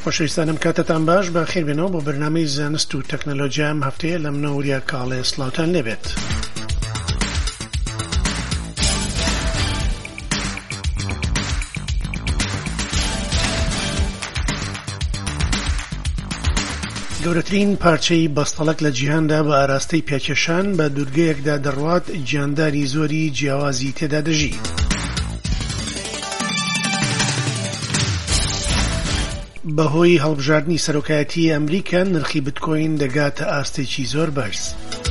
خۆشەویستانم کاتتان باش بە خێربێنەوە بۆ بەرنامەی زانست و تەکنۆلۆژیا ئەم هەفتەیە لە منەوەریا کاڵێ سڵاوتان لێبێت. گەورەترین پارچەی بەستەڵەک لە جیهاندا بە ئاراستەی پێکێشان بە دوورگەیەکدا دەڕوات گیانداری زۆری جیاوازی تێدا دەژی. بەهۆی هەڵبژاردننی سەرۆکایەتی ئەمریکا نرخی بیتکۆین دەگاتە ئاستێکی زۆر بەرز.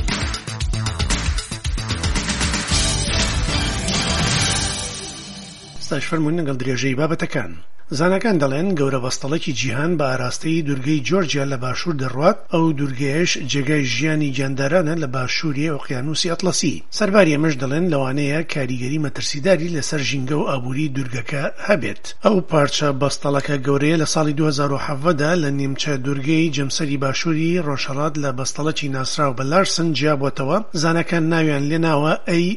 ستاش فەرمووین لەگەڵ درێژەی بابەتەکان. زانەکان دەڵێن گەورە بەستەڵەکی جیهان بە ئاراستەی دوورگەی جۆرجیا لە باشوور دەڕوات. ئەو دوورگەیەش جێگای ژیانی گیاندارانە لە باشووری ئۆقیانوسی ئەتڵەسی. سەرباری ئەمەش دەڵێن لەوانەیە کاریگەری مەترسیداری لەسەر ژینگە و ئابووری دوورگەکە هەبێت. ئەو پارچە بەستەڵەکە گەورەیە لە ساڵی 2017دا لە نیمچە دوورگەی جەمسەری باشووری ڕۆژهەڵات لە بەستەڵەکی ناسراو بە لارسن جیابووەتەوە. زانەکان ناویان لێناوە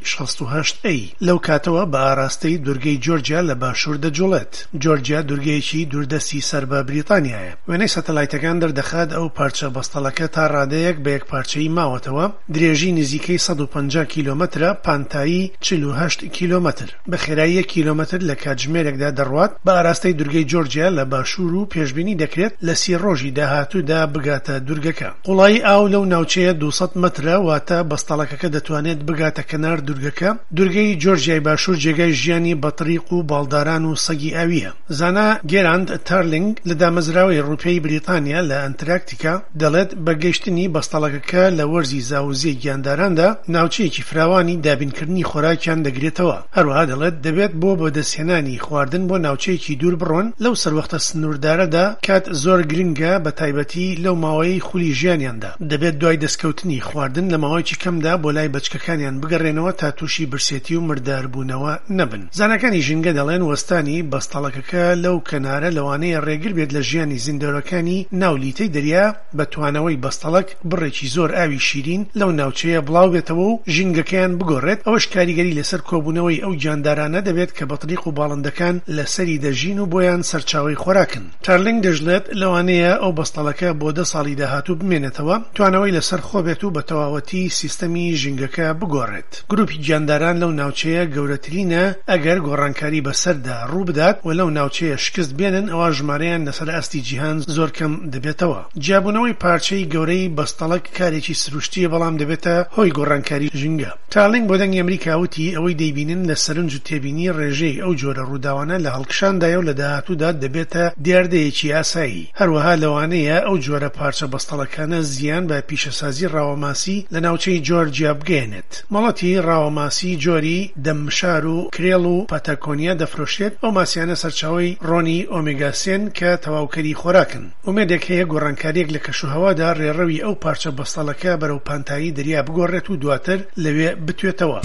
A68A. لەو کاتەوە بە ئاراستەی دوورگەی جۆرجیا لە باشوور دەجوڵێت. جۆرجیا دوورگەیەکی دووردەستی سەر بە بریتانیایە. وێنەی سەتەلایتەکان دەردەخات ئەو پارچە بەستەڵەکە تا ڕادەیەک بە یەک پارچەی ماوەتەوە. درێژی نزیکەی 150 کیلۆمەترە، پانتایی 48 کیلۆمەتر. بە خێرایی 1 کیلۆمەتر لە کاتژمێرێکدا دەڕوات. بە ئاراستەی دوورگەی جۆرجیا لە باشوور و پێشبینی دەکرێت لە 30 ڕۆژی داهاتوودا بگاتە دوورگەکە. قوڵای ئاو لەو ناوچەیە 200 مەترە، واتە بەستەڵەکەکە دەتوانێت بگاتە کەنار دوورگەکە. دوورگەی جۆرجیای باشوور جێگای ژیانی بەطریق و باڵداران و سەگی ئاویە. زانا گێراند تارلینگ لە دامەزراوەی ڕووپێی بریتانیا لە ئەنتراکتیکا دەڵێت بەگەیشتنی بەستەڵەکەکە لە وەرزی زاوزی گیانداراندا ناوچەیەکی فراوانی دابینکردنی خۆراکیان دەگرێتەوە. هەروەها دەڵێت دەبێت بۆ بەدەستهێنانی خواردن بۆ ناوچەیەکی دوور بڕۆن لەو سەروەختە سنووردارەدا کات زۆر گرنگە، بە تایبەتی لەو ماوەی خولی ژیانیاندا. دەبێت دوای دەستکەوتنی خواردن لە ماوەیەکی کەمدا بۆ لای بەچکەکانیان بگەڕێنەوە تا تووشی برسێتی و مرداربوونەوە نەبن. زانەکانی ژینگە دەڵێن وەستانی بەستەڵەکەکە لەو کەنارە لەوانەیە ڕێگر بێت لە ژیانی زیندەوەرەکانی ناولیتەی دەریا بە توانەوەی بەستەڵەک بڕێکی زۆر ئاوی شیرین لەو ناوچەیە بڵاو بێتەوە و ژینگەکەیان بگۆڕێت. ئەوەش کاریگەری لەسەر کۆبوونەوەی ئەو گیاندارانە دەبێت کە بەطریق و باڵندەکان لەسەری دەژین و بۆیان سەرچاوی خۆراکن. تارلینگ دەژڵێت لەوانەیە ئەو بەستەڵەکە بۆ 10 ساڵی داهاتوو بمێنێتەوە، توانەوەی لەسەر خۆبێت و بە تەواوەتی سیستەمی ژینگەکە بگۆڕێت. گروپی گیانداران لەو ناوچەیە گەورەترینە. ئەگەر گۆڕانکاری بەسەردا ڕوو بدات و لەو ناوچەیە شکست بێنن، ئەوە ژمارەیان لەسەر ئاستی جیهان زۆر کەم دەبێتەوە. جیابوونەوەی پارچەی گەورەی بەستەڵەک کارێکی سروشتیە، بەڵام دەبێتە هۆی گۆڕانکاری ژینگە. تارلینگ بۆ دەنگی ئەمریکا وتی ئەوەی دەیبینن لە سەرنج و تێبینی ڕێژەی ئەو جۆرە ڕووداوانە لە هەڵکشاندایە و لە داهاتوودا دەبێتە دیاردەیەکی ئاسایی. هەروەها لەوانەیە ئەو جۆرە پارچە بەستەڵەکانە زیان بە پیشەسازی ڕاوەماسی لە ناوچەی جۆرجیا بگەێنێت. مەڵەتی ڕاوەماسی جۆری دەمشار و کرێڵ و پاتاکۆنیا دەفرۆشێت. ئەو ماسیانە سەرچاوی ڕۆنی ئۆمێگا 3 کە تەواوکەری خۆراکن. ئومێدێک هەیە گۆڕانکاریەک لە کەشوهەوادا ڕێڕەوی ئەو پارچە بەستەڵەکە بەرەو پانتایی دەریا بگۆڕێت و دواتر لەوێ بتوێتەوە.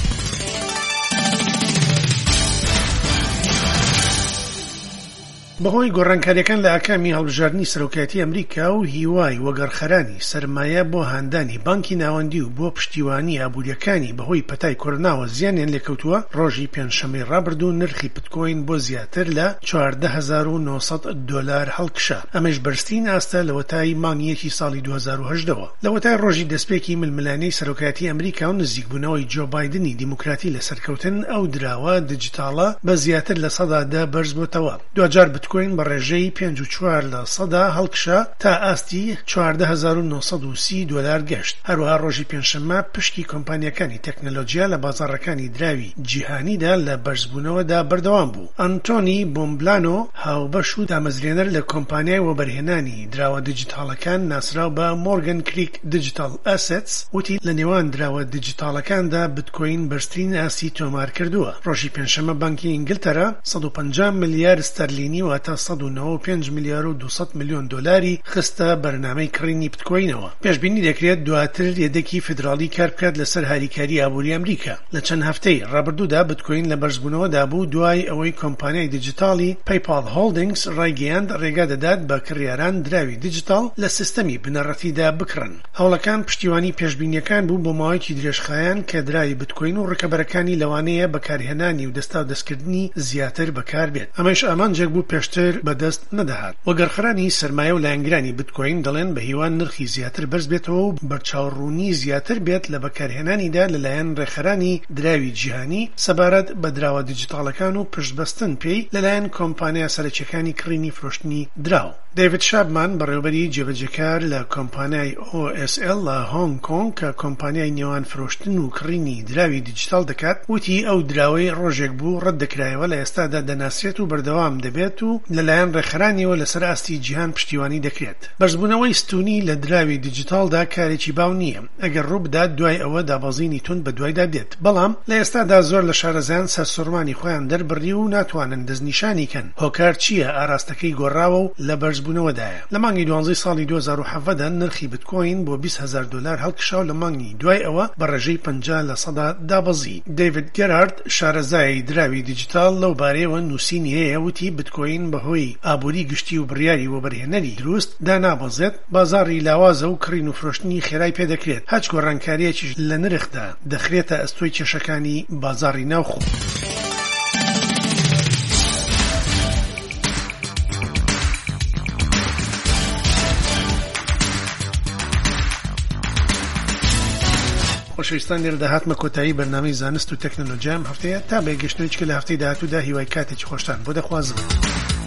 بەهۆی گۆڕانکاریەکان لە ئاکامی هەڵبژاردننی سەرۆکایەتی ئەمریکا و هیوای وەگەڕخەرانی سەرمایە بۆ هاندانی بانکی ناوەندی و بۆ پشتیوانی ئابوووریەکانی بەهۆی پەتای کۆرۆناوە زیانیان لێکەوتووە، ڕۆژی پێنجشەمەی ڕابردوو نرخی بیتکۆین بۆ زیاتر لە $14,900 هەڵکشا. ئەمەش بەرزترین ئاستە لە وەتای مانگیەکی ساڵی 2018ەوە. لە وەتای ڕۆژی دەستپێکی ململانەی سەرۆکایەتی ئەمریکا و نزیکبوونەوەی جۆ بایدنی دیموکراتی لە سەرکەوتن، ئەو دراوە دیجیتاڵە بە زیاتر لە 100% بەرز بووتەوە. دوجار بیتکۆین بە ڕێژەی 5.4% هەڵکشا تا ئاستی $4,930 گەشت. هەروەها ڕۆژی پێنجشەممە پشتی کۆمپانیەکانی تەکنۆلۆژیا لە بازاڕەکانی دراوی جیهانیدا لە بەرزبوونەوەدا بەردەوام بوو. ئەنتۆنی بۆمبلانۆ، هاوبەش و دامەزرێنەر لە کۆمپانیای وەبەرهێنانی دراوە دیجیتاڵەکان ناسراو بە مۆرگان کریک دیجیتال ئەسێتس، وتی لە نێوان دراوە دیجیتاڵەکاندا بیتکۆین بەرزترین ئاستی تۆمار کردووە. ڕۆژی پێنجشەممە بانکی ئینگلتەرا 150 ملیار ستەرلینی واتە 195 ملیار و 200 ملیۆن دۆلاری خستە بەرنامەی کڕینی بیتکۆینەوە. پێشبینی دەکرێت دواتر یەدەکی فیدراڵی کار بکات لەسەر هاریکاری ئابووری ئەمریکا. لە چەند هەفتەی ڕابردوودا بیتکۆین لە بەرزبوونەوەدا بوو دوای ئەوەی کۆمپانیای دیجیتاڵی PayPal Holdings ڕایگەیاند ڕێگا دەدات بە کڕیاران دراوی دیجیتاڵ لە سیستەمی بنەڕەتیدا بکڕن. هەوڵەکان پشتیوانی پێشبینیەکان بوو بۆ ماوەیەکی درێژخایەن کە دراوی بیتکۆین و ڕکەبەرەکانی لەوانەیە بەکارهێنانی و دەستا و دەستکردنی زیاتر بەکار بێت. ئەمەش ئامانجێک بوو پێش باشتر بەدەست نەدەهات. وەگەڕخەرانی سەرمایە و لایەنگرانی بیتکۆین دەڵێن بە هیوان نرخی زیاتر بەرز بێتەوە و بەرچاوڕوونی زیاتر بێت لە بەکارهێنانیدا لەلایەن ڕێکخەرانی دراوی جیهانی سەبارەت بە دراوە دیجیتاڵەکان و پشتبەستن پێی لەلایەن کۆمپانیا سەرەکیەکانی کڕینی فرۆشتنی دراو. دیوید شابمان بەڕێوەبەری جێبەجێکار لە کۆمپانیای OSL لە هۆنگ کۆنگ کە کۆمپانیای نێوان فرۆشتن و کڕینی دراوی دیجیتال دەکات وتی ئەو دراوەی ڕۆژێک بوو ڕەت دەکرایەوە لە ئێستادا دەناسرێت و بەردەوام دەبێت و لەلایەن ڕێکخەرانیەوە لەسەر ئاستی جیهان پشتیوانی دەکرێت. بەرزبوونەوەی ستونی لە دراوی دیجیتالدا کارێکی باو نییە ئەگەر ڕوو بدات دوای ئەوە دابەزینی تون بە دوایدا دێت. بەڵام لە ئێستادا زۆر لە شارەزایان سەرسوڕمانی خۆیان دەربڕی و ناتوانن دەستنیشانی کەن هۆکار چییە ئاراستەکەی گۆڕاوە و لە بەرزبوونەوەدایە. لە مانگی 12 ساڵی 2017 نرخی بیتکۆین بۆ $20,000 هەڵکشاو لە مانگی دوای ئەوە بە ڕێژەی 50% دابەزی. دیوید گەرارد شارەزای دراوی دیجیتال لەو بارەیەوە نووسینی هەیە وتی بیتکۆین بەهۆی ئابووری گشتی و بڕیاری وەبەرهێنەری دروست دانابەزێت بازاڕی لاوازە و کڕین و فرۆشتنی خێرای پێدەکرێت هەچ گۆڕانکاریەکیش لە نرخدا دەخرێتە ئەستۆی کێشەکانی بازاڕی ناوخۆ. خۆشەویستان لێرە داهاتمە کۆتایی بەرنامەی زانست و تەکنۆلۆژیام هەفتەیە تا بەیەگەشتنێکی کە لە هەفتەی داهاتوودا هیوای کاتێکی خۆشتان بۆ دەخوازم.